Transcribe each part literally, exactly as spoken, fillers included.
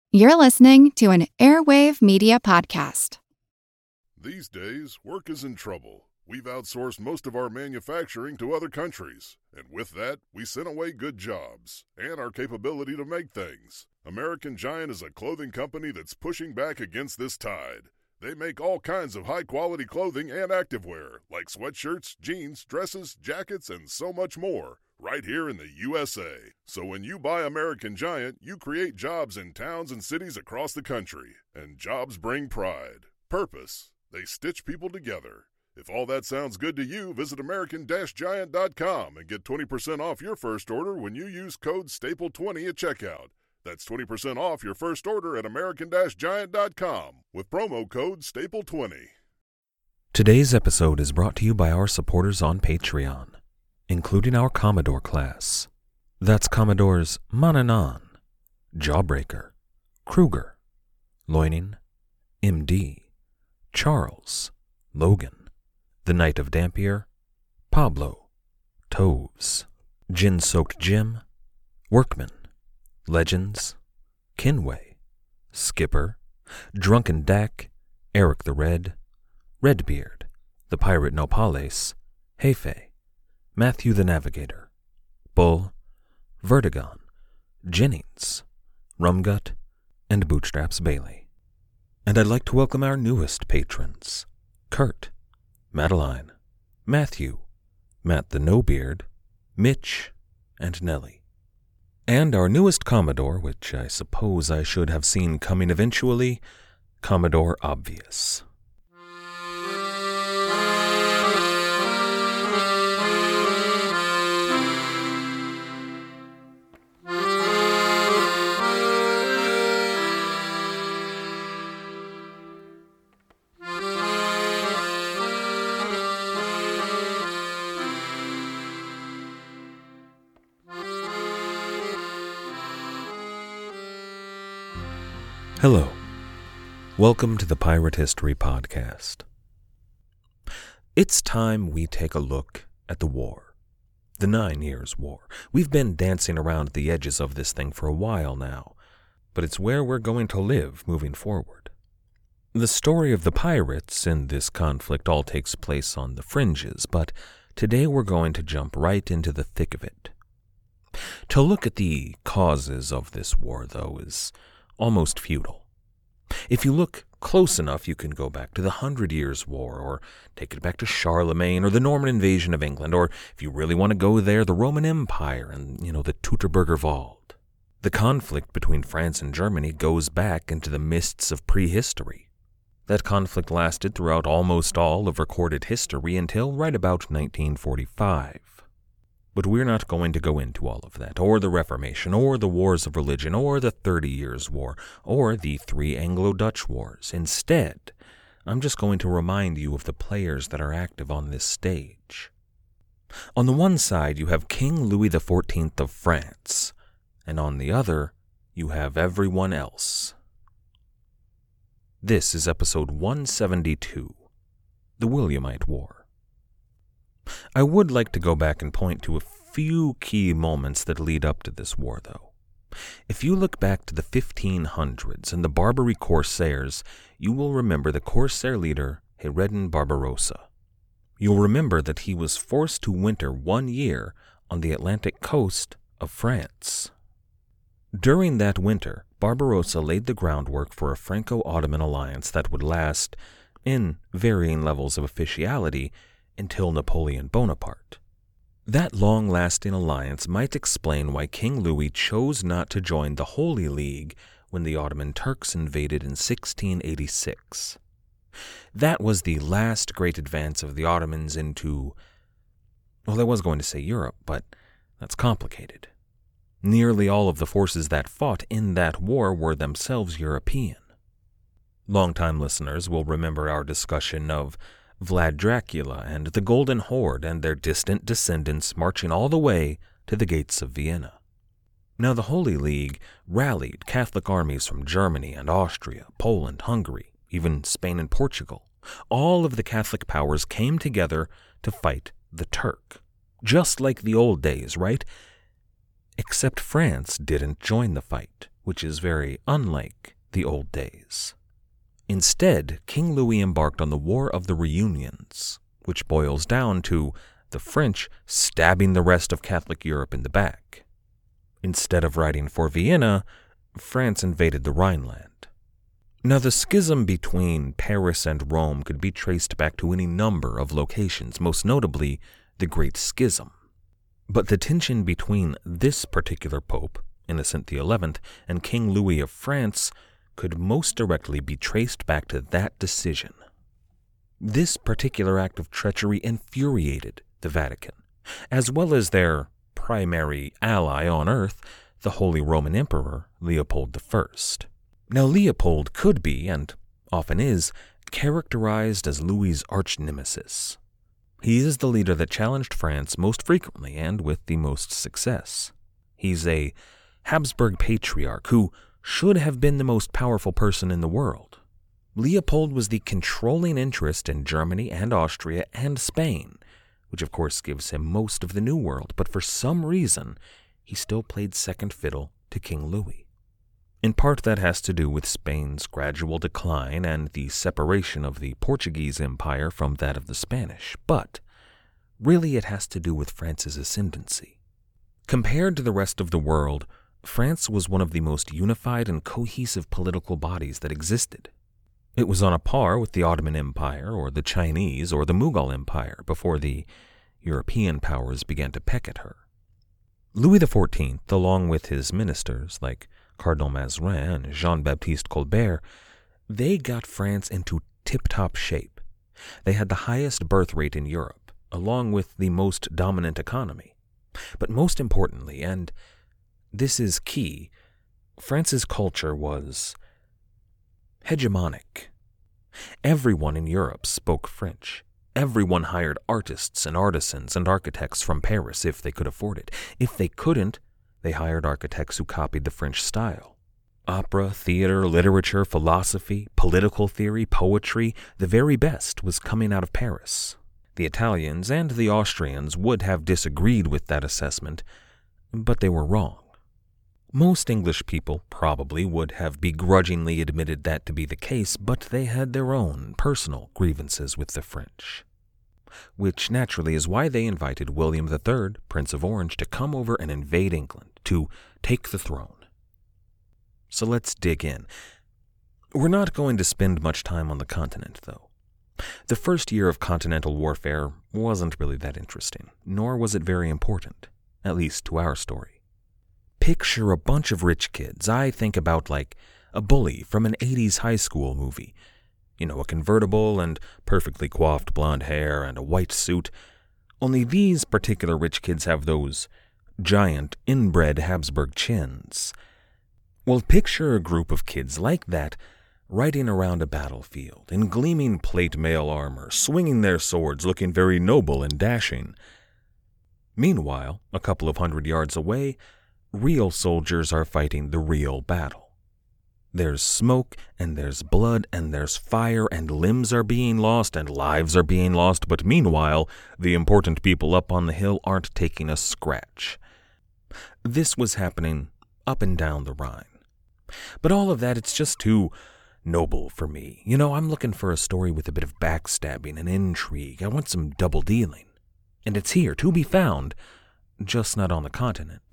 You're listening to an Airwave Media Podcast. These days, work is in trouble. We've outsourced most of our manufacturing to other countries, and with that, we sent away good jobs and our capability to make things. American Giant is a clothing company that's pushing back against this tide. They make all kinds of high-quality clothing and activewear, like sweatshirts, jeans, dresses, jackets, and so much more, right here in the U S A. So when you buy American Giant, you create jobs in towns and cities across the country. And jobs bring pride, purpose. They stitch people together. If all that sounds good to you, visit American Giant dot com and get twenty percent off your first order when you use code staple twenty at checkout. That's twenty percent off your first order at American Giant dot com with promo code staple twenty. Today's episode is brought to you by our supporters on Patreon, including our Commodore class. That's Commodores Mananan, Jawbreaker, Kruger, Loining, M D, Charles, Logan, the Knight of Dampier, Pablo, Toves, Gin-Soaked Jim, Workman, Legends, Kinway, Skipper, Drunken Dak, Eric the Red, Redbeard, the Pirate Nopales, Hefe, Matthew the Navigator, Bull, Vertigon, Jennings, Rumgut, and Bootstraps Bailey. And I'd like to welcome our newest patrons, Kurt, Madeline, Matthew, Matt the No-Beard, Mitch, and Nellie. And our newest Commodore, which I suppose I should have seen coming eventually, Commodore Obvious. Hello. Welcome to the Pirate History Podcast. It's time we take a look at the war. The Nine Years' War. We've been dancing around the edges of this thing for a while now, but it's where we're going to live moving forward. The story of the pirates in this conflict all takes place on the fringes, but today we're going to jump right into the thick of it. To look at the causes of this war, though, is almost futile. If you look close enough, you can go back to the Hundred Years' War, or take it back to Charlemagne, or the Norman invasion of England, or if you really want to go there, the Roman Empire and, you know, the Teutoburger Wald. The conflict between France and Germany goes back into the mists of prehistory. That conflict lasted throughout almost all of recorded history until right about nineteen forty-five. But we're not going to go into all of that, or the Reformation, or the Wars of Religion, or the Thirty Years' War, or the three Anglo-Dutch Wars. Instead, I'm just going to remind you of the players that are active on this stage. On the one side, you have King Louis the Fourteenth of France, and on the other, you have everyone else. This is episode one seventy-two, the Williamite War. I would like to go back and point to a few key moments that lead up to this war, though. If you look back to the fifteen hundreds and the Barbary Corsairs, you will remember the Corsair leader Hayreddin Barbarossa. You'll remember that he was forced to winter one year on the Atlantic coast of France. During that winter, Barbarossa laid the groundwork for a Franco-Ottoman alliance that would last, in varying levels of officiality, until Napoleon Bonaparte. That long-lasting alliance might explain why King Louis chose not to join the Holy League when the Ottoman Turks invaded in sixteen eighty-six. That was the last great advance of the Ottomans into, well, I was going to say Europe, but that's complicated. Nearly all of the forces that fought in that war were themselves European. Longtime listeners will remember our discussion of Vlad Dracula and the Golden Horde and their distant descendants marching all the way to the gates of Vienna. Now the Holy League rallied Catholic armies from Germany and Austria, Poland, Hungary, even Spain and Portugal. All of the Catholic powers came together to fight the Turk. Just like the old days, right? Except France didn't join the fight. which is very unlike the old days. Instead, King Louis embarked on the War of the Reunions, which boils down to the French stabbing the rest of Catholic Europe in the back. Instead of riding for Vienna, France invaded the Rhineland. Now, the schism between Paris and Rome could be traced back to any number of locations, most notably the Great Schism. But the tension between this particular pope, Innocent the Eleventh, and King Louis of France could most directly be traced back to that decision. This particular act of treachery infuriated the Vatican, as well as their primary ally on earth, the Holy Roman Emperor Leopold the First. Now, Leopold could be, and often is, characterized as Louis's arch-nemesis. He is the leader that challenged France most frequently and with the most success. He's a Habsburg patriarch who should have been the most powerful person in the world. Leopold was the controlling interest in Germany and Austria and Spain, which of course gives him most of the New World, but for some reason, he still played second fiddle to King Louis. In part, that has to do with Spain's gradual decline and the separation of the Portuguese Empire from that of the Spanish, but really it has to do with France's ascendancy. Compared to the rest of the world, France was one of the most unified and cohesive political bodies that existed. It was on a par with the Ottoman Empire or the Chinese or the Mughal Empire before the European powers began to peck at her. Louis the Fourteenth, along with his ministers like Cardinal Mazarin and Jean-Baptiste Colbert, they got France into tip-top shape. They had the highest birth rate in Europe, along with the most dominant economy. But most importantly, and this is key, France's culture was hegemonic. Everyone in Europe spoke French. Everyone hired artists and artisans and architects from Paris if they could afford it. If they couldn't, they hired architects who copied the French style. Opera, theater, literature, philosophy, political theory, poetry, the very best was coming out of Paris. The Italians and the Austrians would have disagreed with that assessment, but they were wrong. Most English people probably would have begrudgingly admitted that to be the case, but they had their own personal grievances with the French. Which naturally is why they invited William the Third, Prince of Orange, to come over and invade England, to take the throne. So let's dig in. We're not going to spend much time on the continent, though. The first year of continental warfare wasn't really that interesting, nor was it very important, at least to our story. Picture a bunch of rich kids. I think about like a bully from an eighties high school movie. You know, a convertible and perfectly coiffed blonde hair and a white suit. Only these particular rich kids have those giant, inbred Habsburg chins. Well, picture a group of kids like that riding around a battlefield in gleaming plate mail armor, swinging their swords, looking very noble and dashing. Meanwhile, a couple of hundred yards away, real soldiers are fighting the real battle. There's smoke, and there's blood, and there's fire, and limbs are being lost, and lives are being lost, but meanwhile, the important people up on the hill aren't taking a scratch. This was happening up and down the Rhine. But all of that, it's just too noble for me. You know, I'm looking for a story with a bit of backstabbing and intrigue. I want some double dealing. And it's here, to be found, just not on the continent.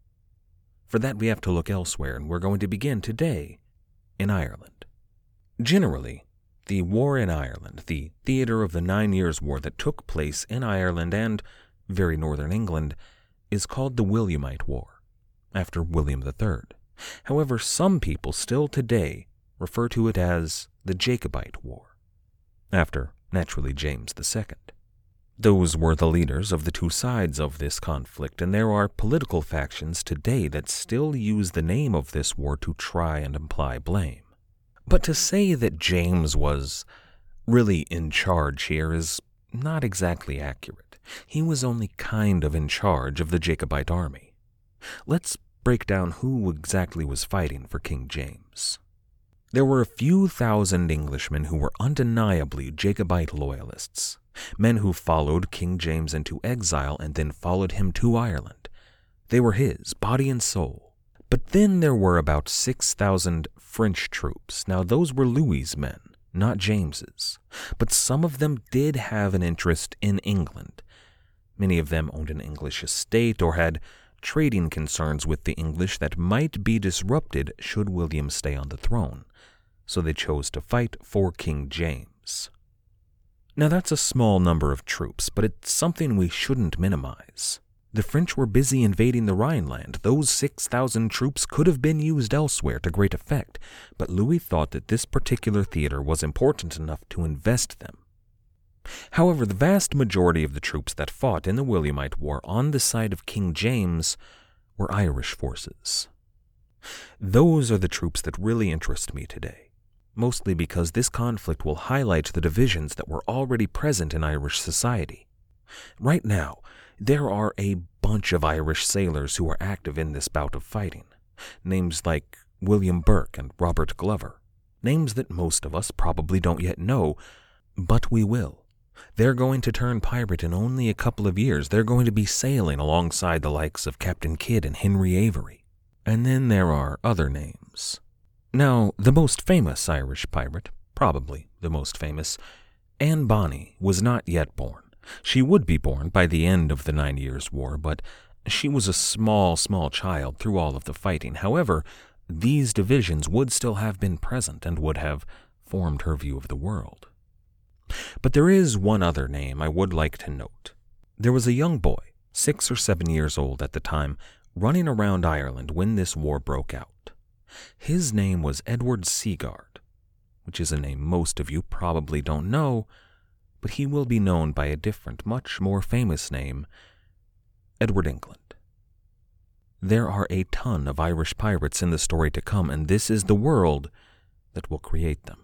For that, we have to look elsewhere, and we're going to begin today in Ireland. Generally, the war in Ireland, the theater of the Nine Years' War that took place in Ireland and very northern England, is called the Williamite War, after William the Third. However, some people still today refer to it as the Jacobite War, after, naturally, James the Second. Those were the leaders of the two sides of this conflict, and there are political factions today that still use the name of this war to try and imply blame. But to say that James was really in charge here is not exactly accurate. He was only kind of in charge of the Jacobite army. Let's break down who exactly was fighting for King James. There were a few thousand Englishmen who were undeniably Jacobite loyalists, men who followed King James into exile and then followed him to Ireland. They were his, body and soul. But then there were about six thousand French troops. Now those were Louis's men, not James's, but some of them did have an interest in England. Many of them owned an English estate or had trading concerns with the English that might be disrupted should William stay on the throne, so they chose to fight for King James. Now that's a small number of troops, but it's something we shouldn't minimize. The French were busy invading the Rhineland. Those six thousand troops could have been used elsewhere to great effect, but Louis thought that this particular theater was important enough to invest them. However, the vast majority of the troops that fought in the Williamite War on the side of King James were Irish forces. Those are the troops that really interest me today, mostly because this conflict will highlight the divisions that were already present in Irish society. Right now, there are a bunch of Irish sailors who are active in this bout of fighting. Names like William Burke and Robert Glover. Names that most of us probably don't yet know, but we will. They're going to turn pirate in only a couple of years. They're going to be sailing alongside the likes of Captain Kidd and Henry Avery. And then there are other names. Now, the most famous Irish pirate, probably the most famous, Anne Bonny, was not yet born. She would be born by the end of the Nine Years' War, but she was a small, small child through all of the fighting. However, these divisions would still have been present and would have formed her view of the world. But there is one other name I would like to note. There was a young boy, six or seven years old at the time, running around Ireland when this war broke out. His name was Edward Seaguard, which is a name most of you probably don't know, but he will be known by a different, much more famous name, Edward England. There are a ton of Irish pirates in the story to come, and this is the world that will create them.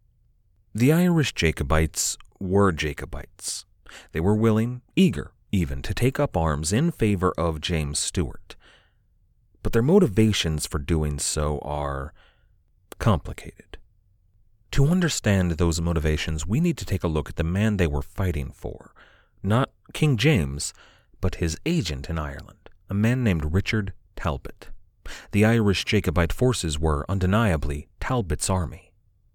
The Irish Jacobites were Jacobites. They were willing, eager even, to take up arms in favor of James Stewart. But their motivations for doing so are complicated. To understand those motivations, we need to take a look at the man they were fighting for. Not King James, but his agent in Ireland, a man named Richard Talbot. The Irish Jacobite forces were undeniably Talbot's army.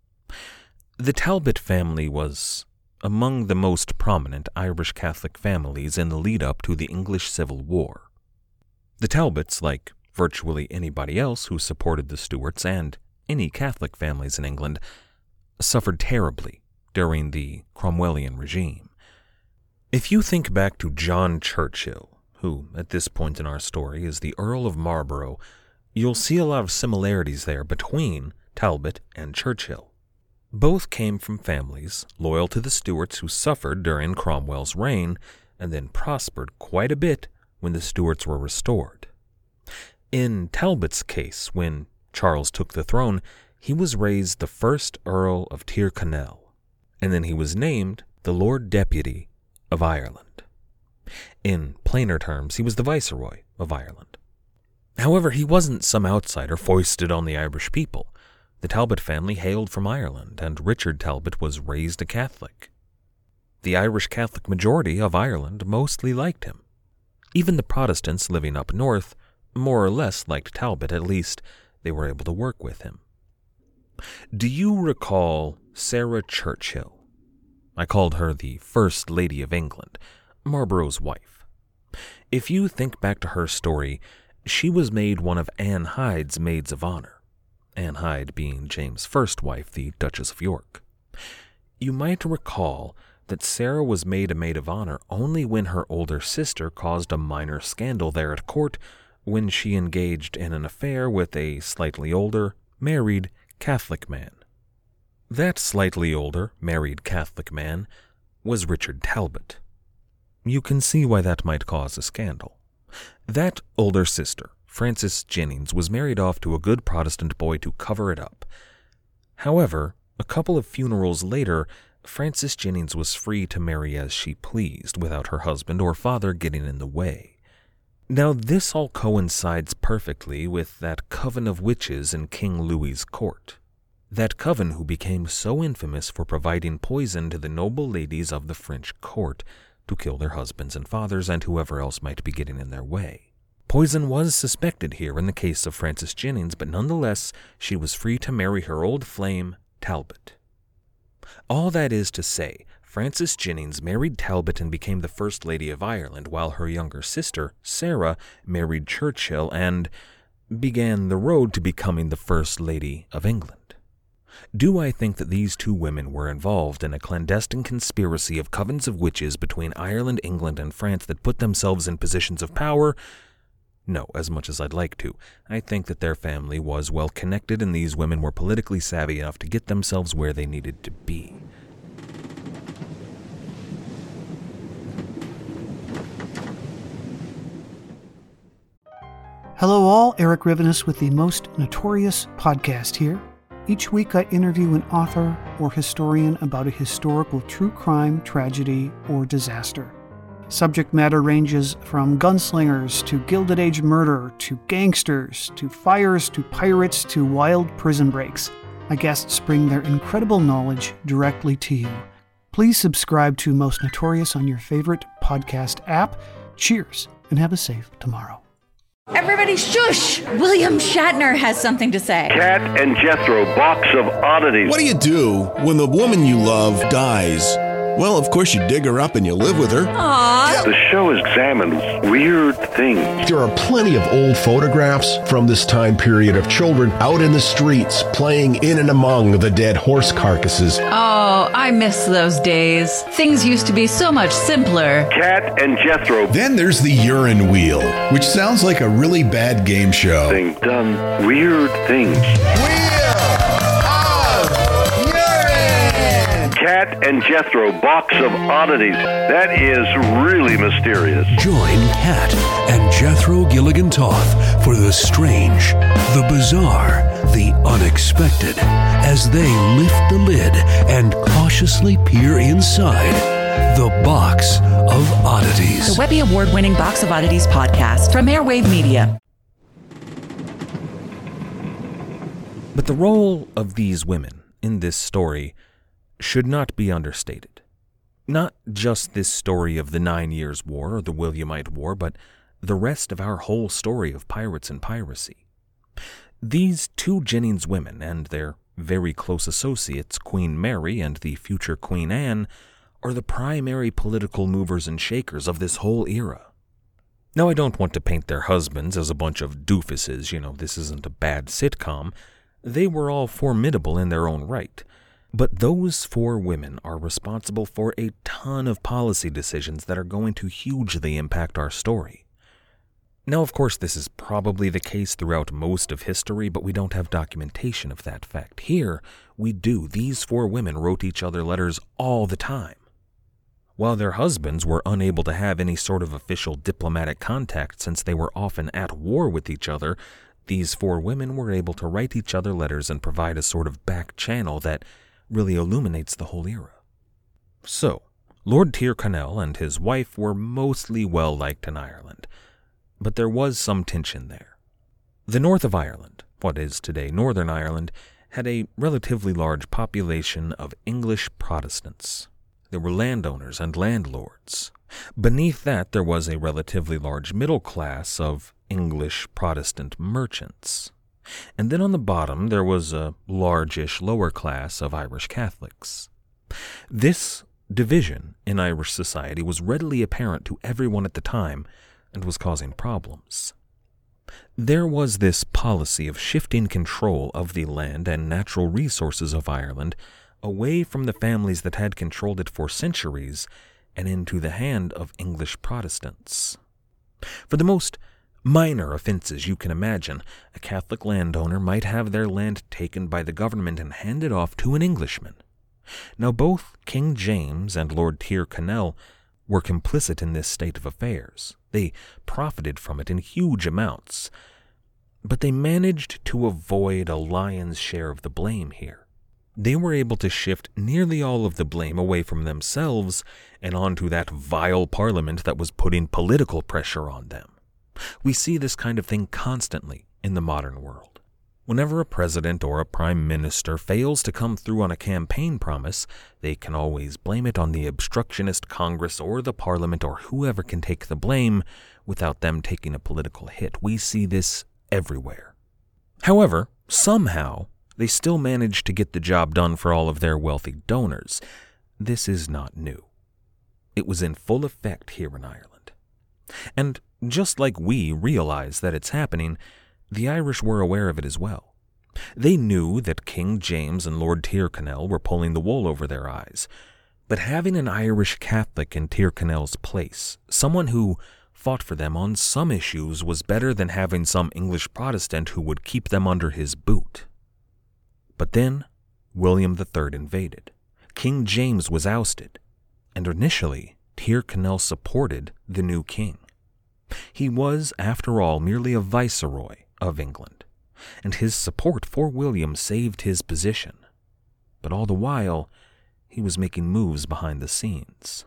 The Talbot family was among the most prominent Irish Catholic families in the lead-up to the English Civil War. The Talbots, like virtually anybody else who supported the Stuarts and any Catholic families in England, suffered terribly during the Cromwellian regime. If you think back to John Churchill, who, at this point in our story, is the Earl of Marlborough, you'll see a lot of similarities there between Talbot and Churchill. Both came from families loyal to the Stuarts who suffered during Cromwell's reign and then prospered quite a bit when the Stuarts were restored. In Talbot's case, when Charles took the throne, he was raised the first Earl of Tyrconnell, and then he was named the Lord Deputy of Ireland. In plainer terms, he was the Viceroy of Ireland. However, he wasn't some outsider foisted on the Irish people. The Talbot family hailed from Ireland, and Richard Talbot was raised a Catholic. The Irish Catholic majority of Ireland mostly liked him. Even the Protestants living up north more or less liked Talbot, at least they were able to work with him. Do you recall Sarah Churchill? I called her the First Lady of England, Marlborough's wife. If you think back to her story, she was made one of Anne Hyde's maids of honor. Anne Hyde being James' first wife, the Duchess of York. You might recall that Sarah was made a maid of honor only when her older sister caused a minor scandal there at court when she engaged in an affair with a slightly older, married Catholic man. That slightly older, married Catholic man was Richard Talbot. You can see why that might cause a scandal. That older sister, Frances Jennings, was married off to a good Protestant boy to cover it up. However, a couple of funerals later, Frances Jennings was free to marry as she pleased without her husband or father getting in the way. Now, this all coincides perfectly with that coven of witches in King Louis's court. That coven who became so infamous for providing poison to the noble ladies of the French court to kill their husbands and fathers and whoever else might be getting in their way. Poison was suspected here in the case of Frances Jennings, but nonetheless, she was free to marry her old flame, Talbot. All that is to say, Frances Jennings married Talbot and became the First Lady of Ireland, while her younger sister, Sarah, married Churchill and began the road to becoming the First Lady of England. Do I think that these two women were involved in a clandestine conspiracy of covens of witches between Ireland, England, and France that put themselves in positions of power? No, as much as I'd like to. I think that their family was well connected and these women were politically savvy enough to get themselves where they needed to be. Hello all, Eric Rivenes with the Most Notorious podcast here. Each week I interview an author or historian about a historical true crime, tragedy, or disaster. Subject matter ranges from gunslingers to Gilded Age murder to gangsters to fires to pirates to wild prison breaks. My guests bring their incredible knowledge directly to you. Please subscribe to Most Notorious on your favorite podcast app. Cheers, and have a safe tomorrow. Everybody shush! William Shatner has something to say. Cat and Jethro, box of oddities. What do you do when the woman you love dies? Well, of course you dig her up and you live with her. Aww. The show examines weird things. There are plenty of old photographs from this time period of children out in the streets playing in and among the dead horse carcasses. Oh, I miss those days. Things used to be so much simpler. Cat and Jethro. Then there's the urine wheel, which sounds like a really bad game show. Thing done weird things. Cat and Jethro, box of oddities. That is really mysterious. Join Cat and Jethro Gilligan Toth for the strange, the bizarre, the unexpected, as they lift the lid and cautiously peer inside the Box of Oddities. The Webby Award-winning Box of Oddities podcast from Airwave Media. But the role of these women in this story should not be understated. Not just this story of the Nine Years' War or the Williamite War, but the rest of our whole story of pirates and piracy. These two Jennings women and their very close associates, Queen Mary and the future Queen Anne, are the primary political movers and shakers of this whole era. Now, I don't want to paint their husbands as a bunch of doofuses, you know, this isn't a bad sitcom. They were all formidable in their own right. But those four women are responsible for a ton of policy decisions that are going to hugely impact our story. Now, of course, this is probably the case throughout most of history, but we don't have documentation of that fact. Here, we do. These four women wrote each other letters all the time. While their husbands were unable to have any sort of official diplomatic contact since they were often at war with each other, these four women were able to write each other letters and provide a sort of back channel that really illuminates the whole era. So, Lord Tyrconnell and his wife were mostly well-liked in Ireland, but there was some tension there. The north of Ireland, what is today Northern Ireland, had a relatively large population of English Protestants. There were landowners and landlords. Beneath that, there was a relatively large middle class of English Protestant merchants. And then on the bottom, there was a largish lower class of Irish Catholics. This division in Irish society was readily apparent to everyone at the time and was causing problems. There was this policy of shifting control of the land and natural resources of Ireland away from the families that had controlled it for centuries and into the hand of English Protestants. For the most minor offenses you can imagine, a Catholic landowner might have their land taken by the government and handed off to an Englishman. Now, both King James and Lord Tyrconnell were complicit in this state of affairs. They profited from it in huge amounts, but they managed to avoid a lion's share of the blame here. They were able to shift nearly all of the blame away from themselves and onto that vile parliament that was putting political pressure on them. We see this kind of thing constantly in the modern world. Whenever a president or a prime minister fails to come through on a campaign promise, they can always blame it on the obstructionist Congress or the Parliament or whoever can take the blame without them taking a political hit. We see this everywhere. However, somehow, they still manage to get the job done for all of their wealthy donors. This is not new. It was in full effect here in Ireland. And just like we realize that it's happening, the Irish were aware of it as well. They knew that King James and Lord Tyrconnell were pulling the wool over their eyes, but having an Irish Catholic in Tyrconnell's place, someone who fought for them on some issues, was better than having some English Protestant who would keep them under his boot. But then William the Third invaded. King James was ousted, and initially Tyrconnell supported the new king. He was, after all, merely a viceroy of England, and his support for William saved his position. But all the while, he was making moves behind the scenes.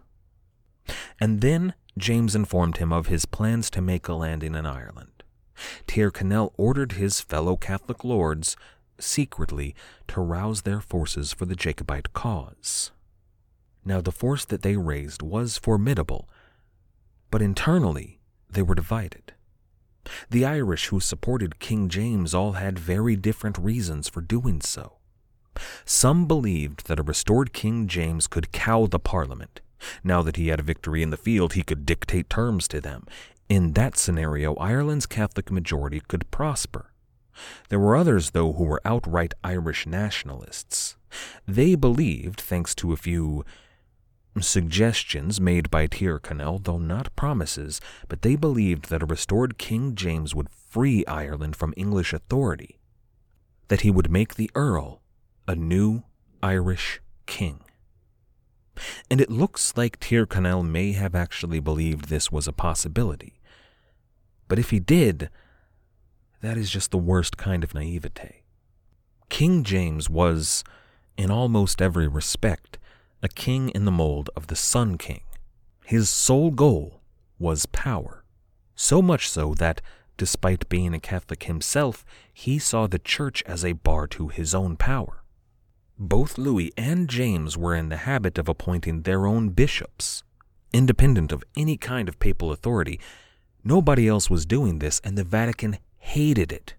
And then James informed him of his plans to make a landing in Ireland. Tyrconnell ordered his fellow Catholic lords secretly to rouse their forces for the Jacobite cause. Now, the force that they raised was formidable, but internally they were divided. The Irish who supported King James all had very different reasons for doing so. Some believed that a restored King James could cow the Parliament. Now that he had a victory in the field, he could dictate terms to them. In that scenario, Ireland's Catholic majority could prosper. There were others, though, who were outright Irish nationalists. They believed, thanks to a few suggestions made by Tyrconnell, though not promises, but they believed that a restored King James would free Ireland from English authority, that he would make the Earl a new Irish king. And it looks like Tyrconnell may have actually believed this was a possibility. But if he did, that is just the worst kind of naivete. King James was, in almost every respect, a king in the mold of the Sun King. His sole goal was power, so much so that, despite being a Catholic himself, he saw the church as a bar to his own power. Both Louis and James were in the habit of appointing their own bishops, independent of any kind of papal authority. Nobody else was doing this, and the Vatican hated it.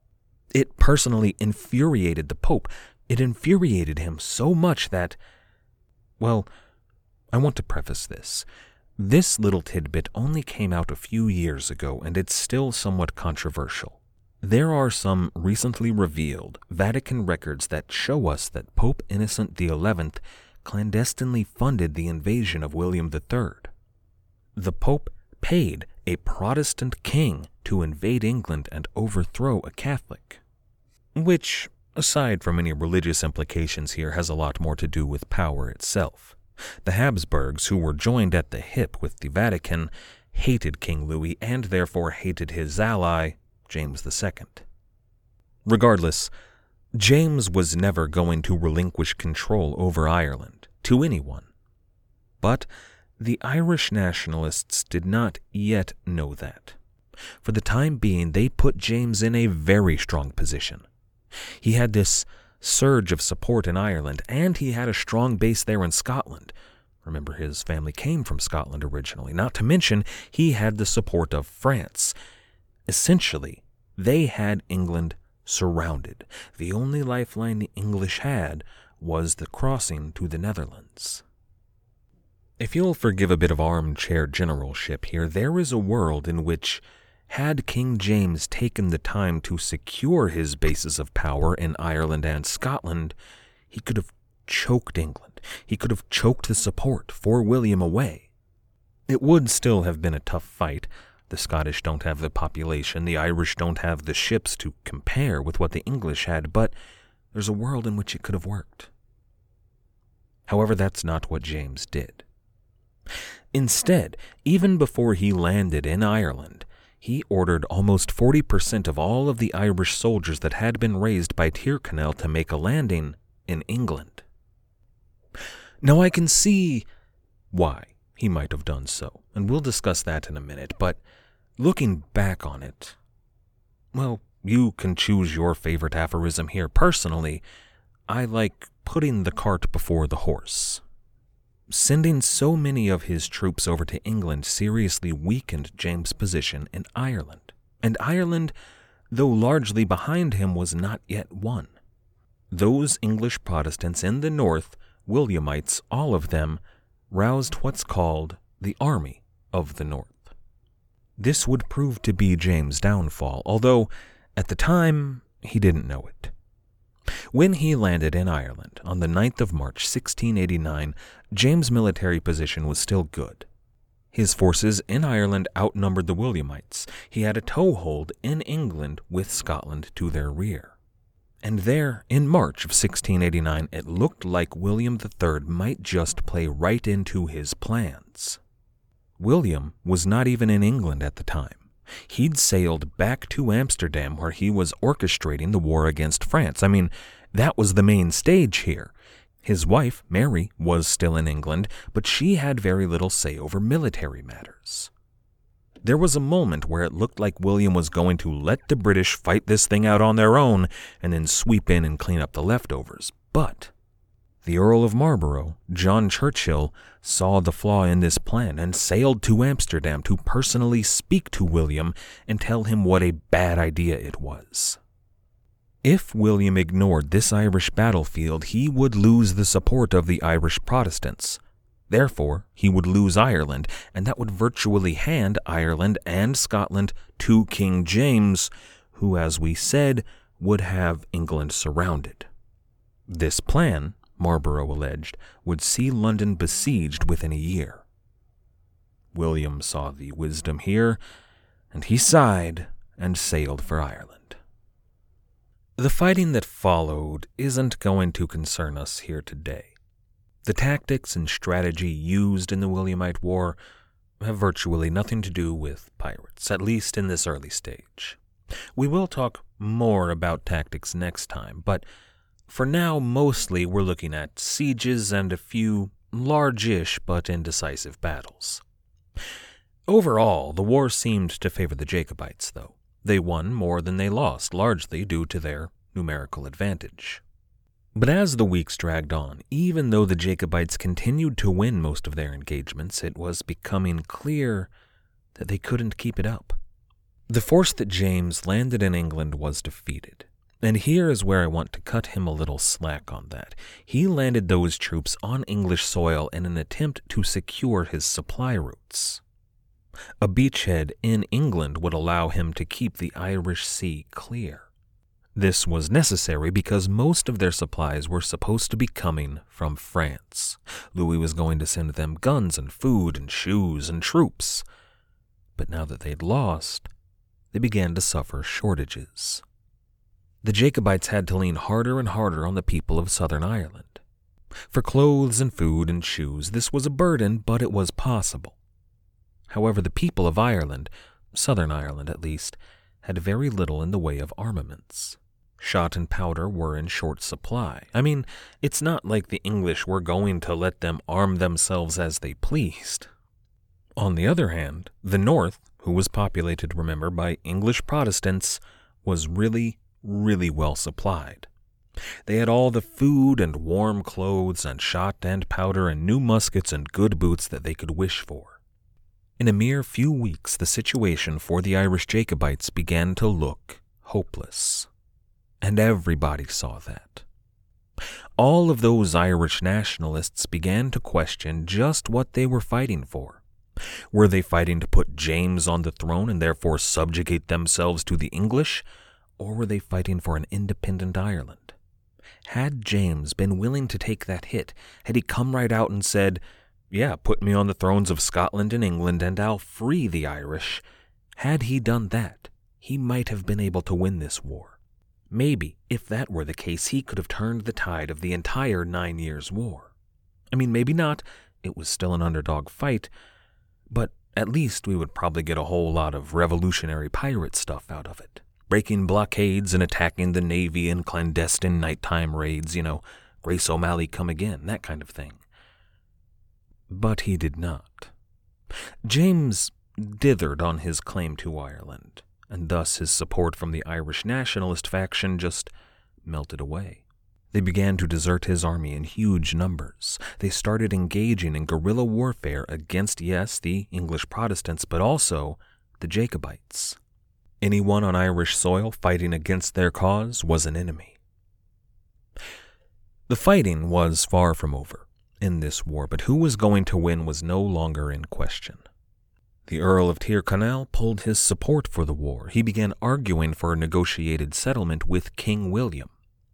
It personally infuriated the Pope. It infuriated him so much that, well, I want to preface this. This little tidbit only came out a few years ago, and it's still somewhat controversial. There are some recently revealed Vatican records that show us that Pope Innocent the Eleventh clandestinely funded the invasion of William the Third. The Pope paid a Protestant king to invade England and overthrow a Catholic, which, aside from any religious implications here, has a lot more to do with power itself. The Habsburgs, who were joined at the hip with the Vatican, hated King Louis and therefore hated his ally, James the Second. Regardless, James was never going to relinquish control over Ireland to anyone. But the Irish nationalists did not yet know that. For the time being, they put James in a very strong position. He had this surge of support in Ireland, and he had a strong base there in Scotland. Remember, his family came from Scotland originally. Not to mention, he had the support of France. Essentially, they had England surrounded. The only lifeline the English had was the crossing to the Netherlands. If you'll forgive a bit of armchair generalship here, there is a world in which, had King James taken the time to secure his bases of power in Ireland and Scotland, he could have choked England. He could have choked the support for William away. It would still have been a tough fight. The Scottish don't have the population, the Irish don't have the ships to compare with what the English had, but there's a world in which it could have worked. However, that's not what James did. Instead, even before he landed in Ireland, he ordered almost forty percent of all of the Irish soldiers that had been raised by Tyrconnell to make a landing in England. Now, I can see why he might have done so, and we'll discuss that in a minute, but looking back on it, well, You can choose your favorite aphorism here. Personally, I like putting the cart before the horse. Sending so many of his troops over to England seriously weakened James' position in Ireland, and Ireland, though largely behind him, was not yet won. Those English Protestants in the north, Williamites, all of them, roused what's called the Army of the North. This would prove to be James' downfall, although at the time he didn't know it. When he landed in Ireland on the ninth of March, sixteen eighty-nine, James' military position was still good. His forces in Ireland outnumbered the Williamites. He had a toehold in England with Scotland to their rear. And there, in March of sixteen eighty-nine, it looked like William the Third might just play right into his plans. William was not even in England at the time. He'd sailed back to Amsterdam, where he was orchestrating the war against France. I mean, that was the main stage here. His wife, Mary, was still in England, but she had very little say over military matters. There was a moment where it looked like William was going to let the British fight this thing out on their own and then sweep in and clean up the leftovers. But the Earl of Marlborough, John Churchill, saw the flaw in this plan and sailed to Amsterdam to personally speak to William and tell him what a bad idea it was. If William ignored this Irish battlefield, he would lose the support of the Irish Protestants. Therefore, he would lose Ireland, and that would virtually hand Ireland and Scotland to King James, who, as we said, would have England surrounded. This plan, Marlborough alleged, would see London besieged within a year. William saw the wisdom here, and he sighed and sailed for Ireland. The fighting that followed isn't going to concern us here today. The tactics and strategy used in the Williamite War have virtually nothing to do with pirates, at least in this early stage. We will talk more about tactics next time, but for now, mostly we're looking at sieges and a few large-ish but indecisive battles. Overall, the war seemed to favor the Jacobites, though. They won more than they lost, largely due to their numerical advantage. But as the weeks dragged on, even though the Jacobites continued to win most of their engagements, it was becoming clear that they couldn't keep it up. The force that James landed in England was defeated, and here is where I want to cut him a little slack on that. He landed those troops on English soil in an attempt to secure his supply routes. A beachhead in England would allow him to keep the Irish Sea clear. This was necessary because most of their supplies were supposed to be coming from France. Louis was going to send them guns and food and shoes and troops. But now that they'd lost, they began to suffer shortages. The Jacobites had to lean harder and harder on the people of southern Ireland. For clothes and food and shoes, this was a burden, but it was possible. However, the people of Ireland, southern Ireland at least, had very little in the way of armaments. Shot and powder were in short supply. I mean, it's not like the English were going to let them arm themselves as they pleased. On the other hand, the North, who was populated, remember, by English Protestants, was really, really well supplied. They had all the food and warm clothes and shot and powder and new muskets and good boots that they could wish for. In a mere few weeks, the situation for the Irish Jacobites began to look hopeless. And everybody saw that. All of those Irish nationalists began to question just what they were fighting for. Were they fighting to put James on the throne and therefore subjugate themselves to the English, or were they fighting for an independent Ireland? Had James been willing to take that hit, had he come right out and said, "Yeah, put me on the thrones of Scotland and England and I'll free the Irish," had he done that, he might have been able to win this war. Maybe, if that were the case, he could have turned the tide of the entire Nine Years' War. I mean, maybe not. It was still an underdog fight, but at least we would probably get a whole lot of revolutionary pirate stuff out of it. Breaking blockades and attacking the Navy in clandestine nighttime raids, you know, Grace O'Malley come again, that kind of thing. But he did not. James dithered on his claim to Ireland. and thus his support from the Irish nationalist faction just melted away. They began to desert his army in huge numbers. They started engaging in guerrilla warfare against, yes, the English Protestants, but also the Jacobites. Anyone on Irish soil fighting against their cause was an enemy. The fighting was far from over in this war, but who was going to win was no longer in question. The Earl of Tyrconnell pulled his support for the war. He began arguing for a negotiated settlement with King William.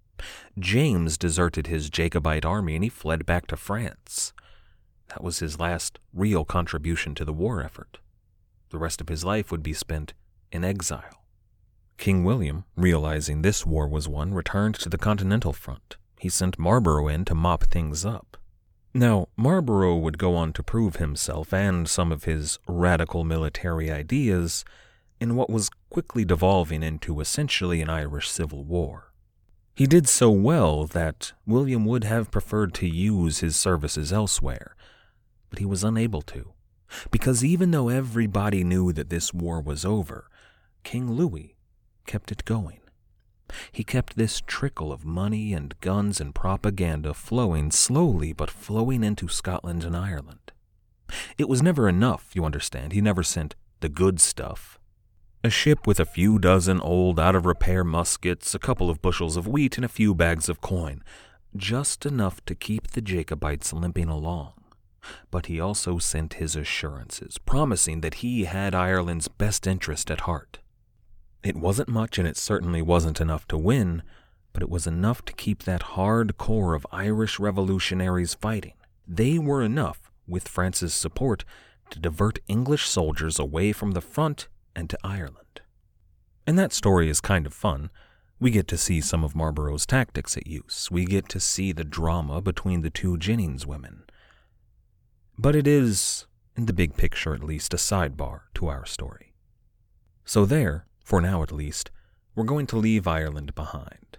James deserted his Jacobite army and he fled back to France. That was his last real contribution to the war effort. The rest of his life would be spent in exile. King William, realizing this war was won, returned to the Continental Front. He sent Marlborough in to mop things up. Now, Marlborough would go on to prove himself and some of his radical military ideas in what was quickly devolving into essentially an Irish civil war. He did so well that William would have preferred to use his services elsewhere, but he was unable to, because even though everybody knew that this war was over, King Louis kept it going. He kept this trickle of money and guns and propaganda flowing slowly but flowing into Scotland and Ireland. It was never enough, you understand. He never sent the good stuff. A ship with a few dozen old, out-of-repair muskets, a couple of bushels of wheat, and a few bags of coin. Just enough to keep the Jacobites limping along. But he also sent his assurances, promising that he had Ireland's best interest at heart. It wasn't much, and it certainly wasn't enough to win, but it was enough to keep that hard core of Irish revolutionaries fighting. They were enough, with France's support, to divert English soldiers away from the front and to Ireland. And that story is kind of fun. We get to see some of Marlborough's tactics at use. We get to see the drama between the two Jennings women. But it is, in the big picture at least, a sidebar to our story. So there, for now at least, we're going to leave Ireland behind.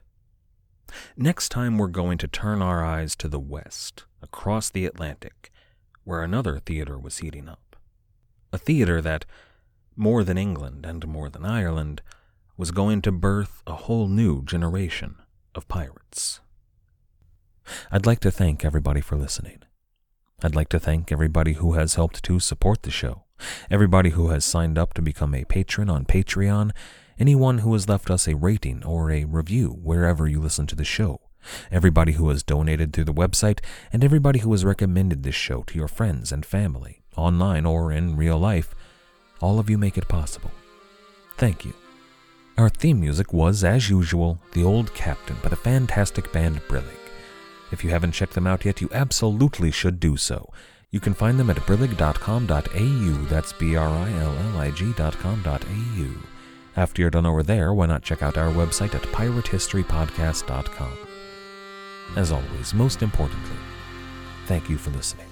Next time we're going to turn our eyes to the west, across the Atlantic, where another theater was heating up. A theater that, more than England and more than Ireland, was going to birth a whole new generation of pirates. I'd like to thank everybody for listening. I'd like to thank everybody who has helped to support the show, everybody who has signed up to become a patron on Patreon, anyone who has left us a rating or a review wherever you listen to the show, everybody who has donated through the website, and everybody who has recommended this show to your friends and family, online or in real life. All of you make it possible. Thank you. Our theme music was, as usual, The Old Captain by the fantastic band Brillig. If you haven't checked them out yet, you absolutely should do so. You can find them at brillig dot com dot a u. That's B R I L L I G dot com dot a u. After you're done over there, why not check out our website at pirate history podcast dot com. As always, most importantly, thank you for listening.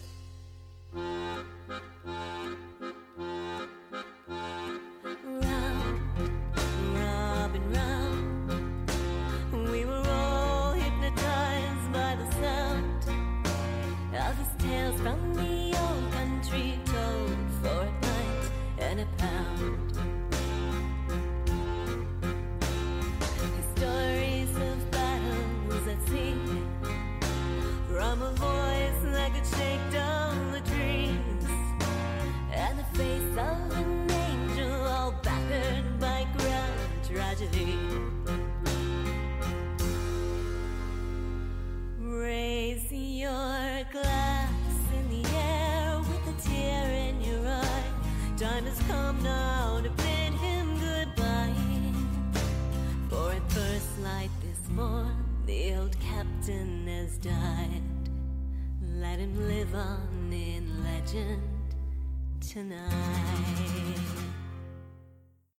Raise your glass in the air with a tear in your eye. Time has come now to bid him goodbye. For at first light this morn, the old captain has died. Let him live on in legend tonight.